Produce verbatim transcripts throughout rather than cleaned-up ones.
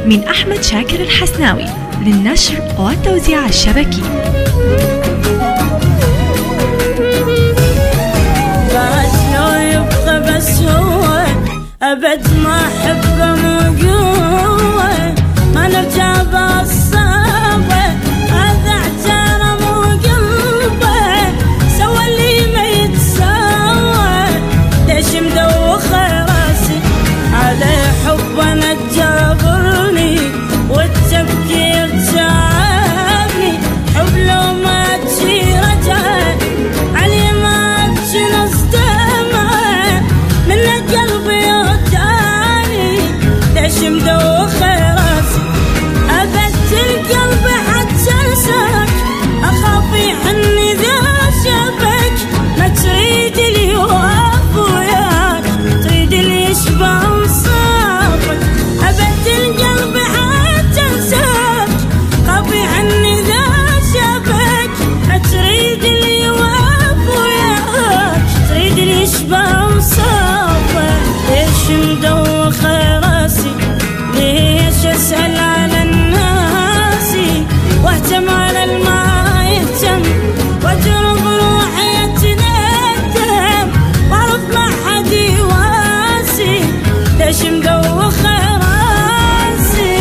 من أحمد شاكر الحسناوي للنشر والتوزيع الشبكي. بعد لو يبقى بس هو أبد ما أحبه مو قوة، ما نرجع بالصعبة هذا اعترى مو قلبه، سوى اللي ما يتسوى ليش مدوخة راسي على حب أنا تجابرني والتفكير تعبني، حب لو ما تجي رجعه علي ما تجي نصدمه من قلبي وجاني ليش مدوخة راسي أبد القلب حتى انساك، أخاف يحني ذا شبك ما تريد اللي يوقف وياك تريد اللي يشبع وصافك، أبد القلب حتى انساك خاف يحني ذا شبك ما تريد اللي يوقف وياك تريد اللي يشبع وصافك. ليش مدوخة راسي ليش أسأل على الناس واهتم على الماء يهتم واجرب روحي اتندم واعرف ما حد يواسي ليش مدوخة راسي.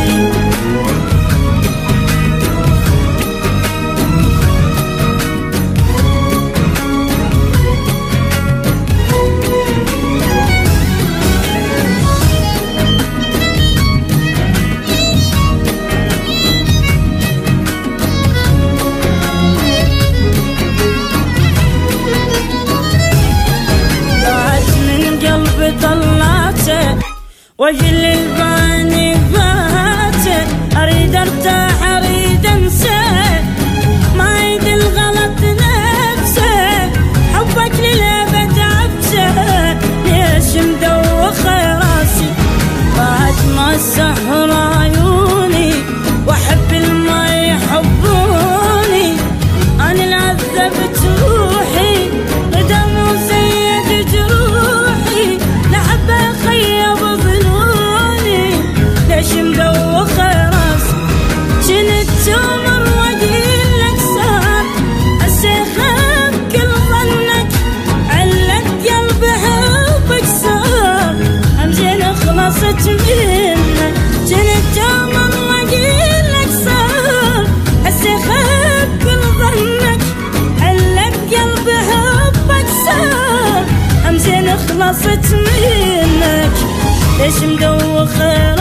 طلعته وجل الباني فاته اريد ارتاح اريد انسى ما عيد الغلط نفسه حبك للابد عبسه ليش مدوخة راسي بعد ما سهر عيوني واحب الما يحبوني انا العذبت روحي قدم وزيد جروحي لحبة خيب ظنوني ليش مدوخة راسي جنت تمر واقيل لك صار هسه خاف كل ظنك علق قلبي حبك صار همزين خلصت منك جنت تمر واقيل لك صار هسه خاف كل ظنك علق قلبي حبك صار همزين خلصت منك ليش مدوخة